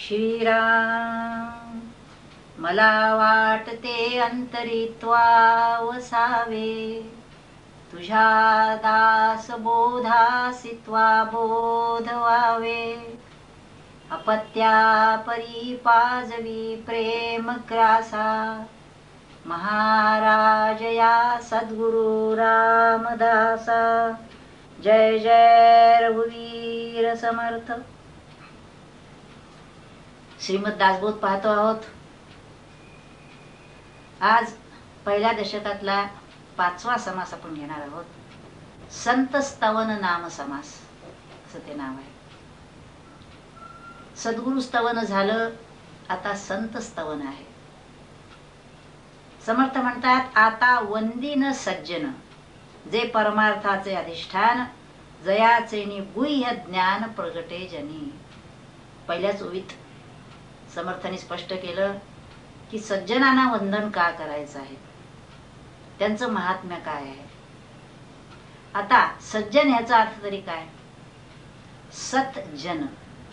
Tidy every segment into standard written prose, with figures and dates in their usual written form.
श्रीराम मला वाटते अंतरित्वा वसावे, तुझ्या दास बोधासित्वा बोध व्हावे, अपत्या परी पाजवी प्रेम ग्रासा, महाराज या सद्गुरु रामदासा। जय जय रघुवीर समर्थ। श्रीमद दासबोध पाहतो आहोत। आज पहिल्या दशकातला 5वा समास आपण घेणार आहोत। संत स्तवन नाम समास असं ते नाव आहे। सद्गुरु स्तवन झालं, आता संत स्तवन आहे। समर्थ म्हणतात, आता वंदीन सज्जन जे परमार्थाचे अधिष्ठान, जयाचे गुह्य ज्ञान प्रगटे जनी। पहिल्याच ओवीत समर्थांनी स्पष्ट केलं की सज्जनांना वंदन का करायचं आहे, त्यांचं महात्म्य काय आहे। आता सज्जन याचा अर्थ तरी काय? सतजन,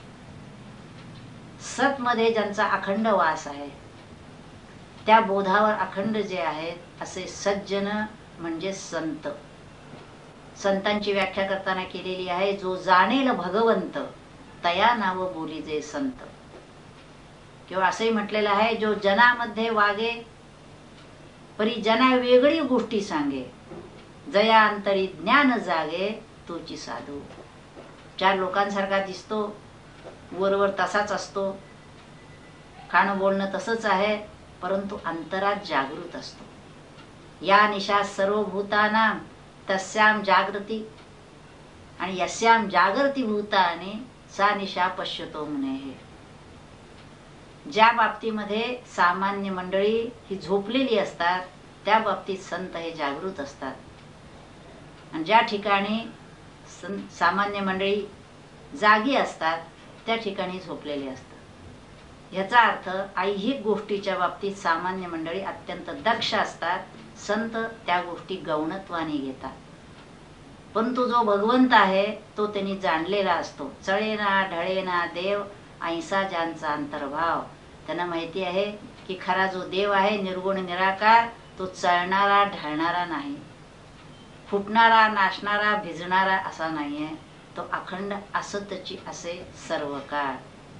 सत मध्ये ज्यांचा अखंड वास आहे, त्या बोधावर अखंड जे आहेत असे सज्जन म्हणजे संत। संतांची व्याख्या करताना केलेली आहे, जो जाणेल भगवंत तया नाव बोली जे संत। किंवा असंही म्हटलेलं आहे, जो जनामध्ये वागे परी जना वेगळी गोष्टी सांगे, जया अंतरी ज्ञान जागे तोची साधू। 4 लोकांसारखा दिसतो, वरवर तसाच असतो, खाणं बोलणं तसंच आहे, परंतु अंतरात जागृत असतो। या निशा सर्वभूतानां तस्याम जागृती आणि यस्याम जागृती भूताने सा निशा पश्यतो मुनेः। ज्या बाबतीमध्ये सामान्य मंडळी ही झोपलेली असतात, त्या बाबतीत संत हे जागृत असतात, आणि ज्या ठिकाणी सामान्य मंडळी जागी असतात त्या ठिकाणी झोपलेले असतात। याचा अर्थ ऐहिक गोष्टीच्या बाबतीत सामान्य मंडळी अत्यंत दक्ष असतात, संत त्या गोष्टी गौणत्वाने घेतात। परंतु जो भगवंत आहे तो त्यांनी जाणलेला असतो। चळेना ढळेना देव ऐसा ज्यांचा अंतर्भाव। त्यांना माहिती आहे की खरा जो देव आहे निर्गुण निराकार, तो चळणारा ढळणारा नाही, फुटणारा नाशणारा भिजणारा असा नाहीये, तो अखंड असतची असे सर्व काळ।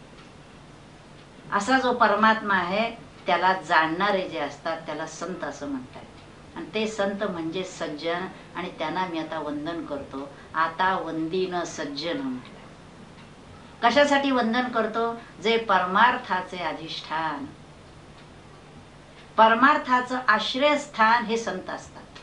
असा जो परमात्मा आहे त्याला जाणणारे जे असतात त्याला संत असं म्हणतात, आणि ते संत म्हणजे सज्जन, आणि त्यांना मी आता वंदन करतो। आता वंदीन सज्जन म्हटलं। कशासाठी वंदन करतो? जे परमार्थाचे अधिष्ठान, परमार्थाचं आश्रयस्थान हे संत असतात।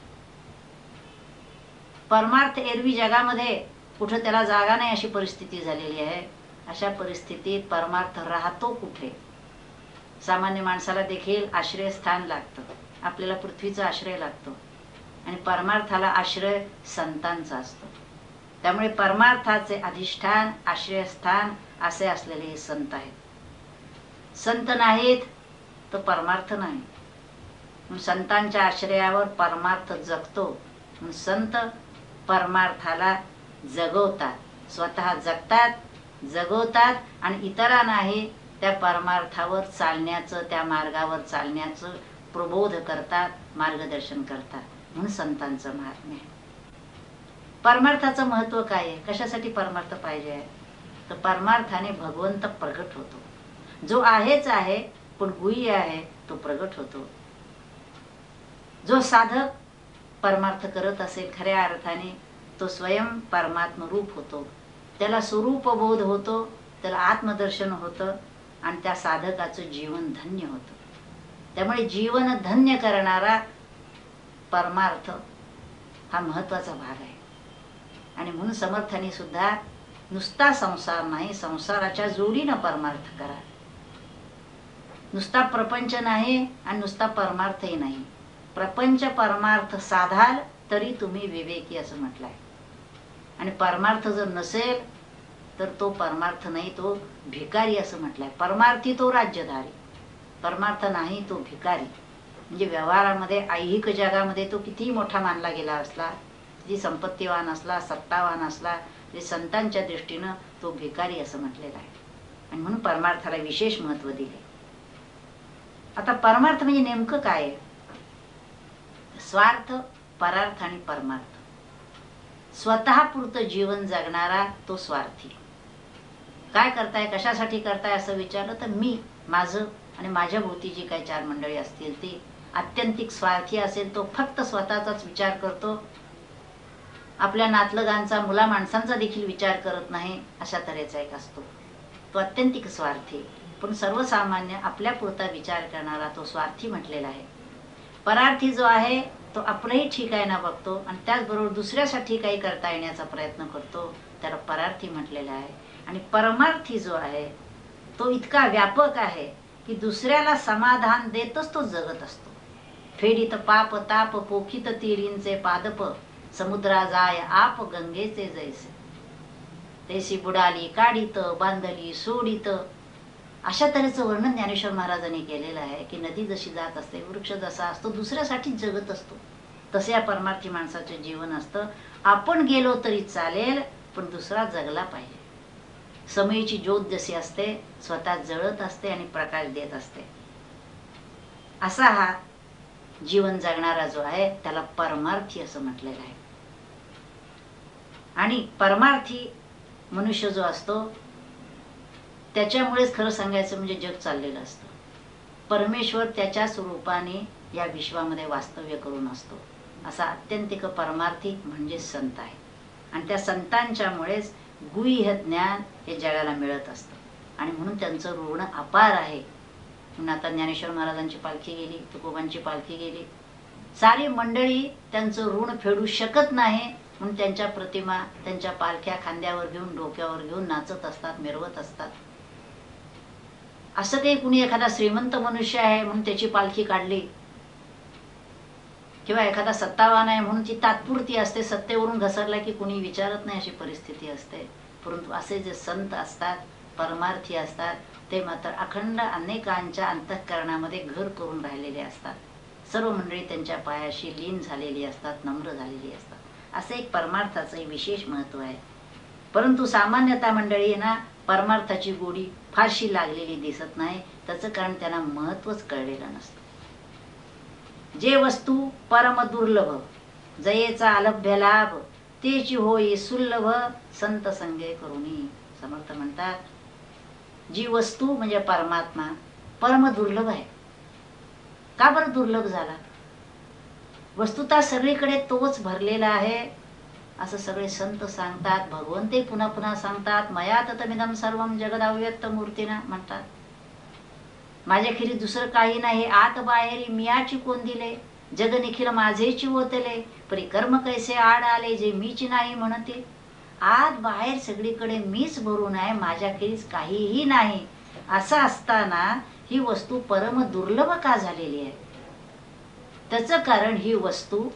परमार्थ एरवी जगामध्ये कुठे त्याला जागा नाही अशी परिस्थिती झालेली आहे। अशा परिस्थितीत परमार्थ राहतो कुठे? सामान्य माणसाला देखील आश्रयस्थान लागतं, आपल्याला पृथ्वीचा आश्रय लागतो, आणि परमार्थाला आश्रय संतांचा असतो। त्यामुळे परमार्थाचे अधिष्ठान आश्रयस्थान असे असलेले हे संत आहेत। संत नाहीत तर परमार्थ नाही, म्हणून संतांच्या आश्रयावर परमार्थ जगतो। म्हणून संत परमार्थाला जगवतात, स्वतः जगतात, जगवतात, आणि इतरांनाही त्या परमार्थावर चालण्याचं, त्या मार्गावर चालण्याचं प्रबोध करतात, मार्गदर्शन करतात। म्हणून संतांचं महात्म्य आहे। परमार्थाचं महत्व काय आहे? कशासाठी परमार्थ पाहिजे आहे? तर परमार्थाने भगवंत प्रगट होतो। जो आहेच आहे पण गुह्य आहे तो प्रगट होतो। जो साधक परमार्थ करत असेल खऱ्या अर्थाने तो स्वयं परमात्म रूप होतो, त्याला स्वरूप बोध होतो, त्याला आत्मदर्शन होतं, आणि त्या साधकाचं जीवन धन्य होतं। त्यामुळे जीवन धन्य करणारा परमार्थ हा महत्वाचा भाग आहे। आणि म्हणून समर्थांनी सुद्धा नुसता संसार नाही, संसाराच्या जोडीनं परमार्थ करा। नुसता प्रपंच नाही आणि नुसता परमार्थही नाही, प्रपंच परमार्थ साधाल तरी तुम्ही विवेकी असं म्हटलंय। आणि परमार्थ जर नसेल तर तो परमार्थ नाही, तो भिकारी असं म्हटलंय। परमार्थी तो राज्यधारी, परमार्थ नाही तो भिकारी। म्हणजे व्यवहारामध्ये ऐहिक जगामध्ये तो कितीही मोठा मानला गेला असला, किती संपत्तीवान असला, सत्तावान असला, तरी संतांच्या दृष्टीनं तो भिकारी असं म्हटलेलं आहे। आणि म्हणून परमार्थाला विशेष महत्व दिले. आता परमार्थ म्हणजे नेमकं काय आहे? स्वार्थ, परार्थ आणि परमार्थ. स्वतः पुरतं जीवन जगणारा तो स्वार्थी. काय करताय, कशासाठी करताय असं विचारलं तर मी, माझं आणि माझ्या भोवती जी काही चार मंडळी असतील ती. आत्यंतिक स्वार्थी असेल तो फक्त स्वतःचाच विचार करतो, आपल्या नातलगांचा, मुला माणसांचा देखील विचार करत नाही, अशा तऱ्हेचा एक असतो तो आत्यंतिक स्वार्थी. पण सर्वसामान्य आपल्या पुरता विचार करणारा तो स्वार्थी म्हटलेला आहे. परार्थी जो आहे तो आपलंही ठीक आहे ना बघतो आणि त्याचबरोबर दुसऱ्यासाठी काही करता येण्याचा प्रयत्न करतो, त्याला परार्थी म्हटलेला आहे. आणि परमार्थी जो आहे तो इतका व्यापक आहे की दुसऱ्याला समाधान देतच तो जगत असतो. फेडीत पाप ताप पोखित तिरींचे पादप, समुद्रा जाय आप गंगेचे जैसे. तैसी बुडाली काढीत बांधली सोडित. अशा तऱ्हेचं वर्णन ज्ञानेश्वर महाराजांनी केलेलं आहे की नदी जशी जात असते, वृक्ष जसा असतो दुसऱ्यासाठीच जगत असतो, तसे या परमार्थी माणसाचे जीवन असतं. आपण गेलो तरी चालेल पण दुसरा जगला पाहिजे. समयीची ज्योत जशी असते स्वतः जळत असते आणि प्रकाश देत असते, असा हा जीवन जगणारा जो आहे त्याला परमार्थी असं म्हटलेलं आहे. आणि परमार्थी मनुष्य जो असतो त्याच्यामुळेच खरं सांगायचं म्हणजे जग चाललेलं असतं. परमेश्वर त्याच्या स्वरूपाने या विश्वामध्ये वास्तव्य करून असतो. असा अत्यंतिक परमार्थी म्हणजे संत आहे. आणि त्या संतांच्यामुळेच गुह्य ज्ञान हे जगाला मिळत असतं आणि म्हणून त्यांचं ऋण अपार आहे. म्हणून आता ज्ञानेश्वर महाराजांची पालखी गेली, तुकोबांची पालखी गेली, सारी मंडळी त्यांचं ऋण फेडू शकत नाही म्हणून त्यांच्या प्रतिमा, त्यांच्या पालख्या खांद्यावर घेऊन, डोक्यावर घेऊन नाचत असतात, मिरवत असतात. असं काही कुणी एखादा श्रीमंत मनुष्य आहे म्हणून त्याची पालखी काढली किंवा एखादा सत्तावान आहे म्हणून ती तात्पुरती असते, सत्तेवरून घसरला की कुणी विचारत नाही अशी परिस्थिती असते. परंतु असे जे संत असतात, परमार्थी असतात, ते मात्र अखंड अनेकांच्या अंतःकरणामध्ये घर करून राहिलेले असतात. सर्व मंडळी त्यांच्या पायाशी लीन झालेली असतात, नम्र झालेली असतात. असे एक परमार्थाचं विशेष महत्व आहे. परंतु सामान्यतः मंडळी ना परमार्थाची गोडी फारशी लागलेली दिसत नाही. त्याचं कारण त्यांना महत्वच कळलेलं नसतं. जे वस्तू परम दुर्लभ, जयेचा अलभ्य लाभ, तेची होई सुलभ, संत संगे करुणी. समर्थ म्हणतात जी वस्तू म्हणजे परमात्मा परम दुर्लभ आहे. का बरं दुर्लभ झाला? वस्तुतः सगळीकडे तोच भरलेला आहे असं सगळे संत सांगतात. भगवंते पुन्हा पुन्हा सांगतात, मया ततमिदं सर्वं जगदव्यक्त मूर्तीना म्हणतात. माझ्याखेरी दुसरं काही नाही, आत बाहेरी मियाची कोण दिले, जग निखिल माझेची होतले, परी कर्म कैसे आड आले जे मीच नाही म्हणते. आत बाहेर सगळीकडे मीच भरून आहे, माझ्याखेरीच काहीही नाही. असं असताना ही वस्तू परम दुर्लभ का झालेली आहे? त्याचं कारण ही वस्तू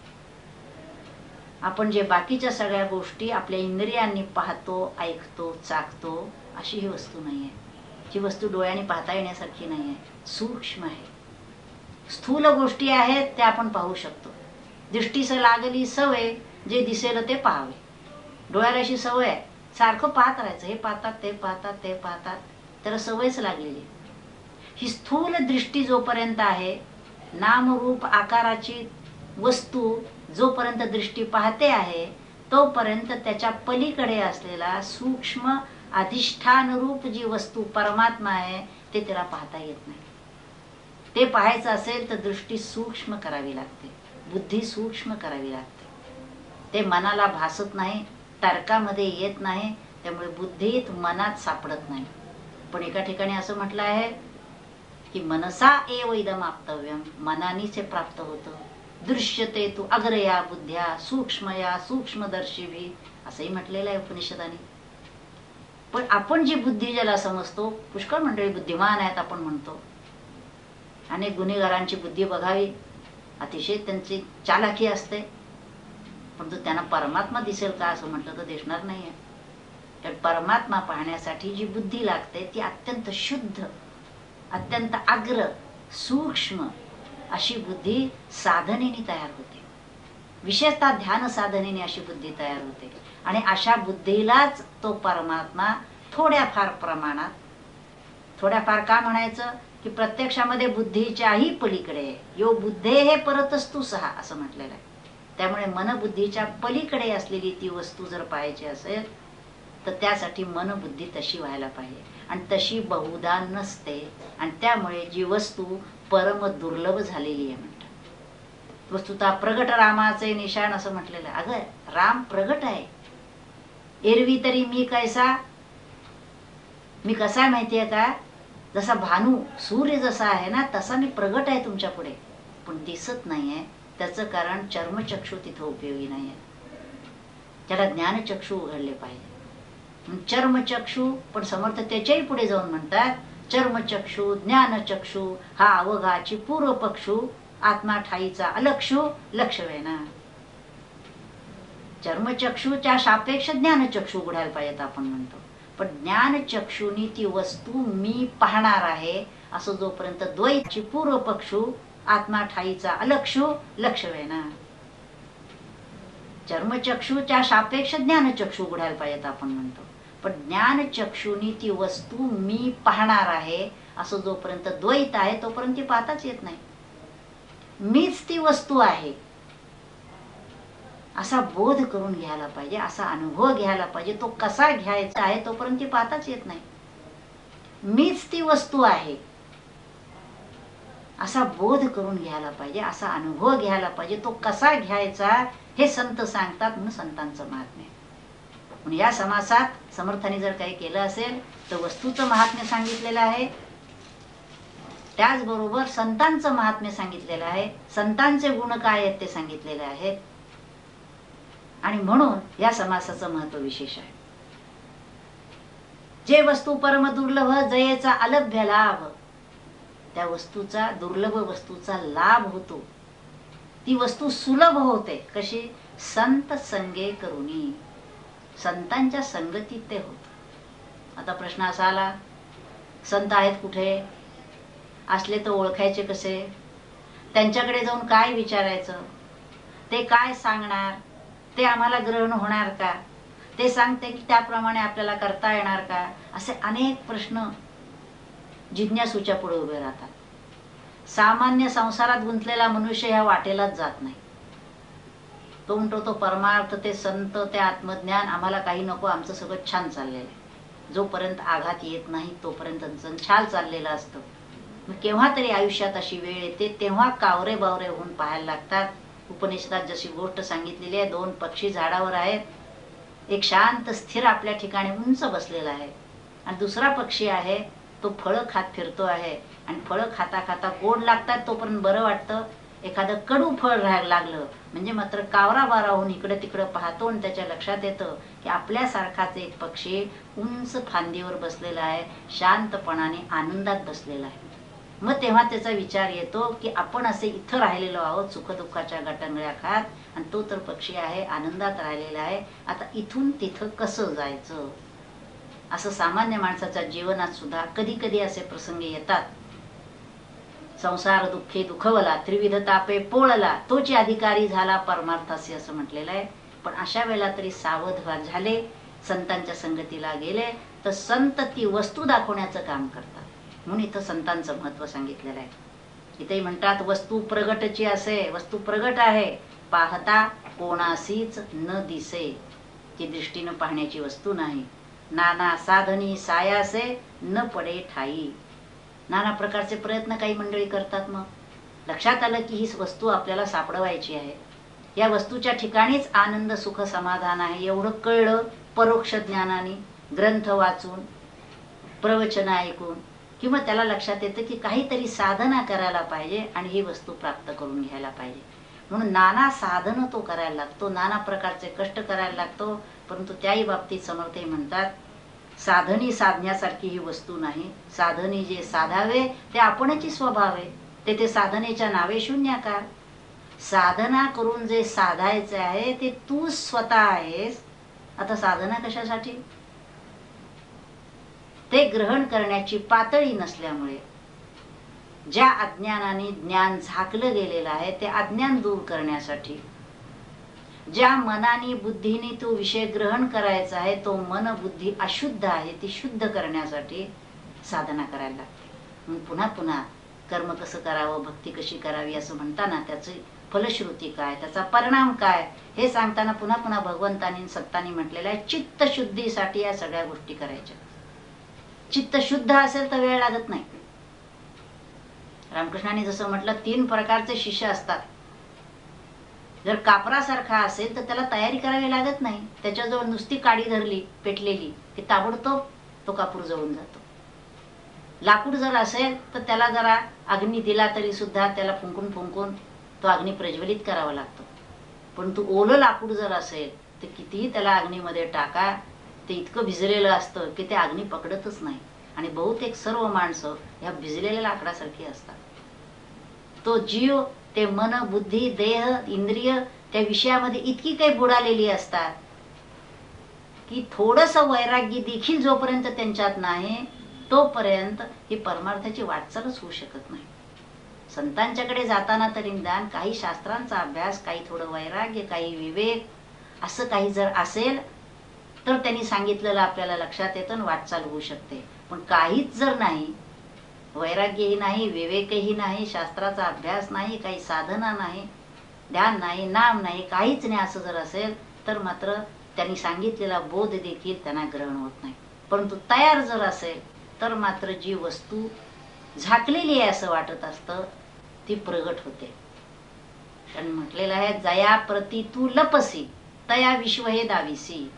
आपण जे बाकीच्या सगळ्या गोष्टी आपल्या इंद्रियांनी पाहतो, ऐकतो, चाखतो, अशी ही वस्तू नाही आहे. ही वस्तू डोळ्यांनी पाहता येण्यासारखी नाही आहे, सूक्ष्म आहे. स्थूल गोष्टी आहेत त्या आपण पाहू शकतो. दृष्टीस लागली सवय, जे दिसेल ते पाहावे. डोळ्याला अशी सवय आहे, सारखं पाहत राहायचं, हे पाहतात ते पाहतात ते पाहतात, त्याला सवयच लागलेली. ही स्थूल दृष्टी जोपर्यंत आहे, नामरूप आकाराची वस्तू जोपर्यंत दृष्टी पाहते आहे, तोपर्यंत त्याच्या पलीकडे असलेला सूक्ष्म अधिष्ठान रूप जी वस्तू परमात्मा आहे ते त्याला पाहता येत नाही. ते पाहायचं असेल तर दृष्टी सूक्ष्म करावी लागते, बुद्धी सूक्ष्म करावी लागते. ते मनाला भासत नाही, तर्कामध्ये येत नाही, त्यामुळे बुद्धीत मनात सापडत नाही. पण एका ठिकाणी असं म्हटलं आहे की मनसा एव इदम आप्तव्यम, मनानीच हे प्राप्त होतं. दृश्यते तू अग्रया बुद्ध्या सूक्ष्मया सूक्ष्मदर्शिभी, असंही म्हटलेलं आहे उपनिषदाने. पण आपण जी बुद्धी ज्याला समजतो, पुष्कळ मंडळी बुद्धिमान आहेत आपण म्हणतो. अनेक गुन्हेगारांची बुद्धी बघावी, अतिशय त्यांची चालाकी असते, परंतु त्यांना परमात्मा दिसेल का असं म्हटलं तर दिसणार नाहीये. तर परमात्मा पाहण्यासाठी जी बुद्धी लागते ती अत्यंत शुद्ध, अत्यंत अग्र, सूक्ष्म अशी बुद्धी साधनेने तयार होते. विशेषतः ध्यान साधनेने अशी बुद्धी तयार होते. आणि अशा बुद्धीलाच तो परमात्मा थोड्या फार प्रमाणात थोड्याफार का म्हणायचं की प्रत्यक्षामध्ये बुद्धीच्याही पलीकडे आहे. यो बुद्धे हे परतस्तु सहा असं म्हटलेलं आहे. त्यामुळे मनबुद्धीच्या पलीकडे असलेली ती वस्तू जर पाहायची असेल तर त्यासाठी मनबुद्धी तशी व्हायला पाहिजे, आणि तशी बहुधा नसते. आणि त्यामुळे जी वस्तू परम दुर्लभ झालेली आहे म्हणतात. वस्तुतः प्रगट रामाचे निशाण असं म्हटलेलं आहे. अगं राम प्रगट आहे. एरवी तरी मी कसा आहे माहितीये का, जसा भानू सूर्य जसा आहे ना तसा मी प्रगट आहे तुमच्या पुढे, पण दिसत नाहीये. त्याचं कारण चर्मचक्षु तिथं उपयोगी नाहीये. त्याला ज्ञानचक्षु उघडले पाहिजे. चर्मचक्षु पण समर्थ त्याच्याही पुढे जाऊन म्हणतात चर्मचक्षु ज्ञानचक्षु हा अवघाची पूर्व पक्षु आत्मा ठाईचा अलक्षु लक्षवेना. चर्मचक्षुच्या सापेक्ष ज्ञानचक्षु उघडायला पाहिजेत आपण म्हणतो. पण ज्ञानचक्षुनी ती वस्तू मी पाहणार आहे असं जोपर्यंत द्वैतची पूर्व पक्षु आत्मा ठाईचा अलक्षु लक्षवेना. चर्मचक्षुच्या सापेक्ष ज्ञानचक्षु उघडायला पाहिजेत आपण म्हणतो. पण ज्ञानचक्षुनी ती वस्तू मी पाहणार आहे असं जोपर्यंत द्वैत आहे तोपर्यंत ती पाहताच येत नाही. मीच ती वस्तू आहे असा बोध करून घ्यायला पाहिजे, असा अनुभव घ्यायला पाहिजे. तो कसा घ्यायचा आहे तोपर्यंत ती पाहताच येत नाही. मीच ती वस्तू आहे असा बोध करून घ्यायला पाहिजे, असा अनुभव घ्यायला पाहिजे. तो कसा घ्यायचा हे संत सांगतात म्हणून संतांचं महात्म्य. म्हणून या समासात समर्थांनी जर काही केलं असेल तर वस्तूचं महात्म्य सांगितलेलं आहे, त्याचबरोबर संतांचं महात्म्य सांगितलेलं आहे, संतांचे गुण काय आहेत ते सांगितलेले आहेत. आणि म्हणून या समासाचं महत्व विशेष आहे. जे वस्तू परम दुर्लभ जयेचा अलभ्य लाभ, त्या वस्तूचा दुर्लभ वस्तूचा लाभ होतो. ती वस्तू सुलभ होते कशी, संत संगे करुणी, संतांच्या संगतीत ते होत. आता प्रश्न असा आला संत आहेत कुठे, असले तर ओळखायचे कसे, त्यांच्याकडे जाऊन काय विचारायचं, ते काय सांगणार, ते आम्हाला ग्रहण होणार का, ते सांगते की त्याप्रमाणे आपल्याला करता येणार का, असे अनेक प्रश्न जिज्ञासूच्या पुढे उभे राहतात. सामान्य संसारात गुंतलेला मनुष्य ह्या वाटेलाच जात नाही. तो म्हणतो तो परमार्थ, ते संत, ते आत्मज्ञान आम्हाला काही नको, आमचं सगळं छान चाललेलं आहे. जोपर्यंत आघात येत नाही तोपर्यंत छान चाललेलं असतं. मग केव्हा तरी आयुष्यात अशी वेळ येते तेव्हा कावरे बावरे होऊन पाहायला लागतात. उपनिषदात जशी गोष्ट सांगितलेली आहे, दोन पक्षी झाडावर आहेत, एक शांत स्थिर आपल्या ठिकाणी उंच बसलेला आहे आणि दुसरा पक्षी आहे तो फळं खात फिरतो आहे. आणि फळं खाता खाता गोड लागतात तोपर्यंत बरं वाटतं, एखादं कडू फळ राहायला लागलं म्हणजे मात्र कावरा बाराहून इकडे तिकडे पाहतो आणि त्याच्या लक्षात येतं की आपल्यासारखाच एक पक्षी उंच फांदीवर बसलेला आहे, शांतपणाने आनंदात बसलेला आहे. मग तेव्हा त्याचा विचार येतो की आपण असे इथं राहिलेलो आहोत सुखदुःखाच्या गटंगळ्या खात, आणि तो तर पक्षी आहे आनंदात राहिलेला आहे. आता इथून तिथं कसं जायचं, असं सामान्य माणसाच्या जीवनात सुद्धा कधी कधी असे प्रसंग येतात. संसार दुःखे दुखवला, त्रिविध तापे पोळला, तोची अधिकारी झाला परमार्थासी असं म्हटलेलं आहे. पण अशा वेळेला तरी सावध झाले, संतांच्या संगतीला गेले तर संत ती वस्तू दाखवण्याचं काम करतात. म्हणून इथं संतांचं महत्व सांगितलेलं आहे. इथेही म्हणतात वस्तू प्रगटची असे, वस्तू प्रगट आहे, पाहता कोणासीच न दिसे, ती दृष्टीनं पाहण्याची वस्तू नाही. नाना साधनी सायासे न पडे ठाई, नाना प्रकारचे प्रयत्न काही मंडळी करतात. मग लक्षात आलं की ही वस्तू आपल्याला सापडवायची आहे, या वस्तूच्या ठिकाणीच आनंद सुख समाधान आहे एवढं कळलं परोक्ष ज्ञानाने, ग्रंथ वाचून, प्रवचन ऐकून, किंवा त्याला लक्षात येतं की काहीतरी साधना करायला पाहिजे आणि ही वस्तू प्राप्त करून घ्यायला पाहिजे. म्हणून नाना साधन तो करायला लागतो, नाना प्रकारचे कष्ट करायला लागतो. परंतु त्याही बाबतीत समर्थ म्हणतात साधनी साधण्यासारखी ही वस्तू नाही, साधनी जे साधावे ते आपणची स्वभाव आहे, ते साधनेच्या नावे शून्याकार. साधना करून जे साधायचे आहे ते तू स्वतः आहेस. आता साधना कशासाठी, ते ग्रहण करण्याची पातळी नसल्यामुळे, ज्या अज्ञानाने ज्ञान झाकलं गेलेलं आहे ते अज्ञान दूर करण्यासाठी, ज्या मनाने बुद्धीने तो विषय ग्रहण करायचा आहे तो मन बुद्धी अशुद्ध आहे ती शुद्ध करण्यासाठी साधना करायला लागते. म्हणून पुन्हा पुन्हा कर्म कसं करावं, भक्ती कशी करावी असं म्हणताना त्याची फलश्रुती काय, त्याचा परिणाम काय हे सांगताना पुन्हा पुन्हा भगवंतांनी सत्तांनी म्हटलेलं आहे, चित्तशुद्धीसाठी या सगळ्या गोष्टी करायच्या. चित्त शुद्ध असेल तर वेळ लागत नाही. रामकृष्णाने जसं म्हटलं 3 प्रकारचे शिष्य असतात. जर कापरासारखा असेल तर त्याला तयारी करावी लागत नाही. त्याच्याजवळ नुसती काडी धरली पेटलेली की ताबडतोब तो कापूर जळून जातो. लाकूड जर असेल तर त्याला जरा अग्नी दिला तरी सुद्धा त्याला फुंकून फुंकून तो अग्नी प्रज्वलित करावा लागतो. पण तू ओलं लाकूड जर असेल तर कितीही त्याला अग्नीमध्ये टाका, ते इतकं भिजलेलं असतं की ते अग्नी पकडतच नाही. आणि बहुतेक सर्व माणसं ह्या भिजलेल्या लाकडासारखी असतात. तो जीव, ते मन, बुद्धी, देह, इंद्रिय त्या विषयामध्ये इतकी काही बुडालेली असतात की थोडंसं वैराग्य देखील जोपर्यंत त्यांच्यात नाही तोपर्यंत ही परमार्थाची वाटचालच होऊ शकत नाही. संतांच्याकडे जाताना तरी निदान काही शास्त्रांचा अभ्यास, काही थोडं वैराग्य, काही विवेक असं काही जर असेल तर त्यांनी सांगितलेलं आपल्याला लक्षात येतं, वाटचाल होऊ शकते. पण काहीच जर नाही, वैराग्यही नाही, विवेकही नाही, शास्त्राचा अभ्यास नाही, काही साधना नाही, ध्यान नाही, नाम नाही, काहीच नाही असं जर असेल तर मात्र त्यांनी सांगितलेला बोध देखील त्यांना ग्रहण होत नाही. परंतु तयार जर असेल तर मात्र जी वस्तू झाकलेली आहे असं वाटत असतं ती प्रगट होते. कारण म्हटलेलं आहे, जया प्रती तू लपसी तया विश्व हे दाविसी.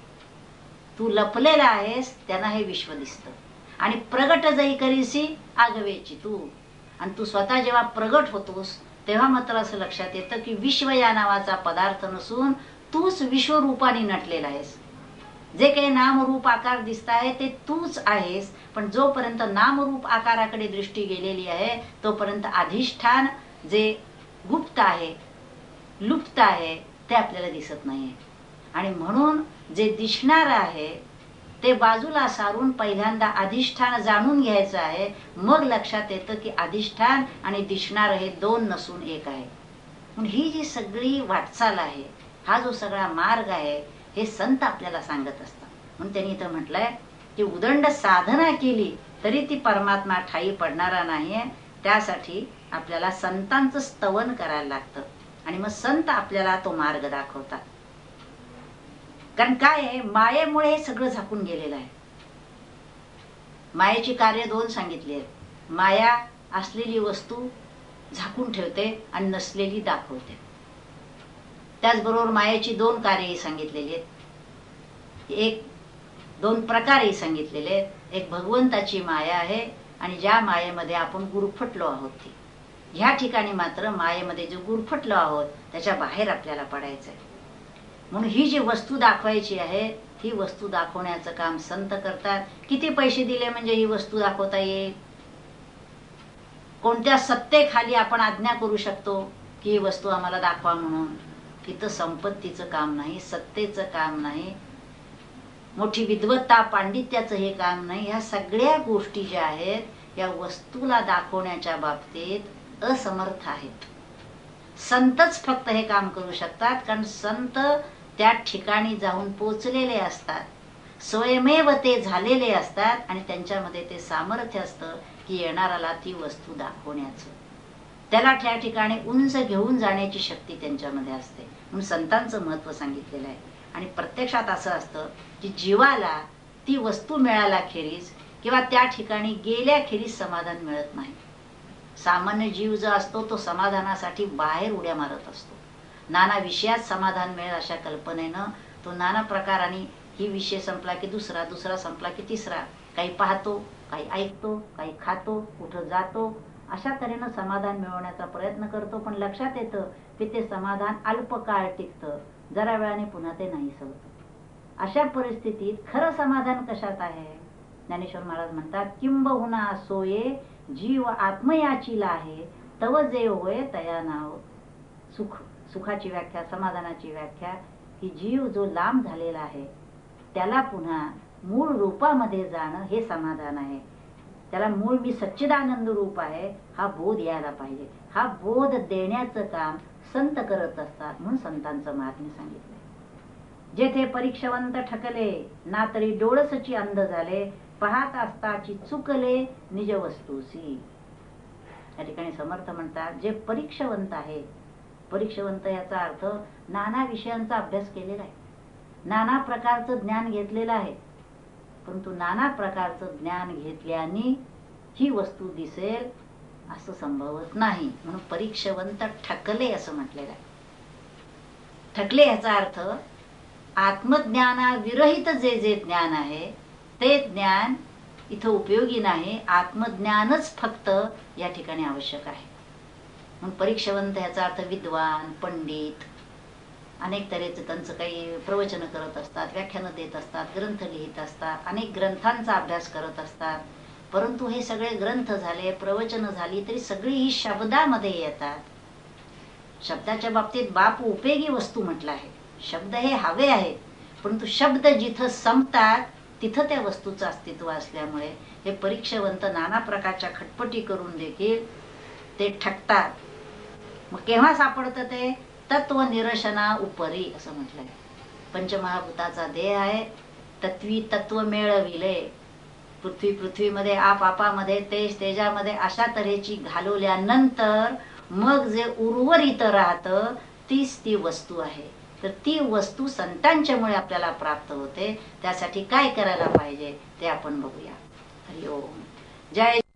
तू लपलेला आहेस त्यांना हे विश्व दिसतं. आणि प्रगट जई करीसी आगवेची तू. आणि तू स्वतः जेव्हा प्रगट होतोस तेव्हा मात्र असं लक्षात येतं की विश्व या नावाचा पदार्थ नसून तूच विश्वरूपाने नटलेला आहेस. जे काही नामरूप आकार दिसत आहे ते तूच आहेस. पण जोपर्यंत नामरूप आकाराकडे दृष्टी गेलेली आहे तोपर्यंत अधिष्ठान जे गुप्त आहे, लुप्त आहे, ते आपल्याला दिसत नाहीये. आणि म्हणून जे दिसणार आहे ते बाजूला सारून पहिल्यांदा अधिष्ठान जाणून घ्यायचं आहे. मग लक्षात येतं की अधिष्ठान आणि दिसणार हे 2 नसून 1 आहे. म्हणून ही जी सगळी वाटचाल आहे, हा जो सगळा मार्ग आहे, हे संत आपल्याला सांगत असतात. म्हणून त्यांनी इथं म्हटलंय की उदंड साधना केली तरी ती परमात्मा ठाई पडणारा नाहीये. त्यासाठी आपल्याला संतांचं स्तवन करायला लागतं आणि मग संत आपल्याला तो मार्ग दाखवतात. कारण काय आहे, मायेमुळे हे सगळं झाकून गेलेलं आहे. मायेची कार्य 2 सांगितली आहेत. माया असलेली वस्तू झाकून ठेवते आणि नसलेली दाखवते. त्याचबरोबर मायेची 2 कार्यही सांगितलेली आहेत. 2 प्रकारही सांगितलेले आहेत. एक भगवंताची माया आहे आणि ज्या मायेमध्ये आपण गुरफटलो आहोत ती. ह्या ठिकाणी मात्र मायेमध्ये जे गुरफटलो आहोत त्याच्या बाहेर आपल्याला पडायचंय. म्हणून ही जी वस्तू दाखवायची आहे ही वस्तू दाखवण्याचं काम संत करतात. किती पैसे दिले म्हणजे ही वस्तू दाखवता येईल? कोणत्या सत्तेखाली आपण आज्ञा करू शकतो की ही वस्तू आम्हाला दाखवा म्हणून? इथं संपत्तीचं काम नाही, सत्तेचं काम नाही, मोठी विद्वत्ता पांडित्याचं हे काम नाही. ह्या सगळ्या गोष्टी ज्या आहेत या वस्तूला दाखवण्याच्या बाबतीत असमर्थ आहेत. संतच फक्त हे काम करू शकतात. कारण संत त्या ठिकाणी जाऊन पोचलेले असतात, स्वयमेव ते झालेले असतात आणि त्यांच्यामध्ये ते सामर्थ्य असतं की येणाऱ्याला ती वस्तू दाखवण्याचं. त्याला त्या ठिकाणी उंच घेऊन जाण्याची शक्ती त्यांच्यामध्ये असते. म्हणून संतांचं महत्व सांगितलेलं आहे. आणि प्रत्यक्षात असं असतं की जीवाला ती वस्तू मिळाल्याखेरीज किंवा त्या ठिकाणी गेल्याखेरीज समाधान मिळत नाही. सामान्य जीव जो असतो तो समाधानासाठी बाहेर उड्या मारत असतो. नाना विषयात समाधान मिळेल अशा कल्पनेनं तो नाना प्रकाराने ही विषय संपला की दुसरा, दुसरा संपला की तिसरा, काही पाहतो, काही ऐकतो, काही खातो, कुठं जातो, अशा तऱ्हेनं समाधान मिळवण्याचा प्रयत्न करतो. पण लक्षात येतं की ते समाधान अल्पकाळ टिकतं, जरा वेळाने पुन्हा ते नाहीसं होतं. अशा परिस्थितीत खरं समाधान कशात आहे? ज्ञानेश्वर महाराज म्हणतात, किंबहुना सोये जीव आत्मयाचीला आहे, तव जे होय तया नाव सुख. सुखाची व्याख्या, समाधानाची व्याख्या ही जीव जो लांब झालेला आहे त्याला पुन्हा मूळ रूपामध्ये जाणं हे समाधान आहे. त्याला मूळ मी सच्चिदानंद रूप आहे हा बोध यायला पाहिजे. हा बोध देण्याचं काम संत करत असतात. म्हणून संतांचं महात्म्य सांगितलंय. जेथे परीक्षावंत ठकले ना तरी डोळसची अंध झाले, पाहत असताची चुकले निज वस्तूसी. या ठिकाणी समर्थ म्हणतात जे परीक्षावंत आहे, परीक्षावंत याचा अर्थ नाना विषयांचा अभ्यास केलेला आहे, नाना प्रकारचं ज्ञान घेतलेलं आहे, परंतु नाना प्रकारचं ज्ञान घेतल्याने ही वस्तू दिसेल असं संभवत नाही, म्हणून परीक्षावंत ठकले असं म्हटलेलं आहे. ठकले याचा अर्थ आत्मज्ञानाविरहित जे जे ज्ञान आहे ते ज्ञान इथं उपयोगी नाही, आत्मज्ञानच फक्त या ठिकाणी आवश्यक आहे. म्हणून परीक्षावंत याचा अर्थ विद्वान, पंडित, अनेक तऱ्हेचे त्यांचं काही प्रवचन करत असतात, व्याख्यानं देत असतात, ग्रंथ लिहित असतात, अनेक ग्रंथांचा अभ्यास करत असतात. परंतु हे सगळे ग्रंथ झाले, प्रवचन झाली तरी सगळी ही शब्दामध्ये येतात. शब्दाच्या बाबतीत बाप उपयोगी वस्तू म्हटलं आहे. शब्द हे हवे आहेत, परंतु शब्द जिथं संपतात तिथं त्या वस्तूचं अस्तित्व असल्यामुळे हे परीक्षावंत नाना प्रकारच्या खटपटी करून देखील ते ठकतात. मग केव्हा सापडतं ते? तत्व निरशना उपरी असं म्हटलंय. पंचमहाभूताचा देह आहे, तत्वी तत्व मेळविले, पृथ्वीमध्ये आपापामध्ये तेज तेजामध्ये अशा तऱ्हेची घालवल्यानंतर मग जे उर्वरित राहतं तीच ती वस्तू आहे. तर ती वस्तू संतांच्यामुळे आपल्याला प्राप्त होते. त्यासाठी काय करायला पाहिजे ते आपण बघूया. हरि ओम. जय